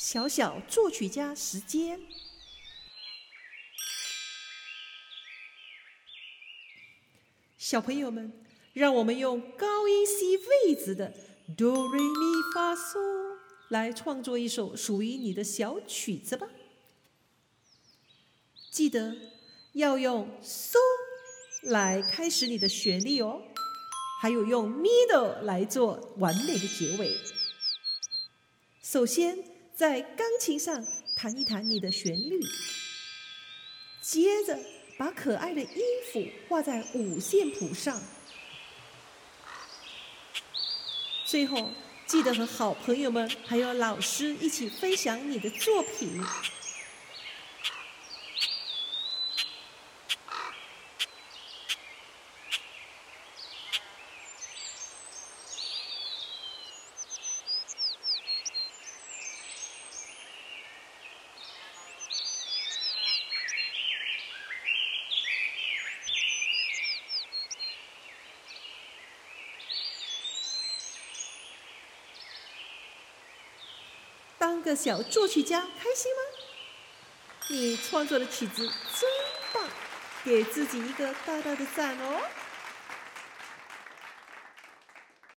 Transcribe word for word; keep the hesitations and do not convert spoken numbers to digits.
小小作曲家时间。小朋友们，让我们用高音 C 位子的哆瑞咪发嗦来创作一首属于你的小曲子吧。记得要用嗦来开始你的旋律哦，还有用咪哆来做完美的结尾。首先在钢琴上弹一弹你的旋律，接着把可爱的音符画在五线谱上，最后记得和好朋友们还有老师一起分享你的作品。当个小作曲家开心吗？你创作的曲子真棒，给自己一个大大的赞哦！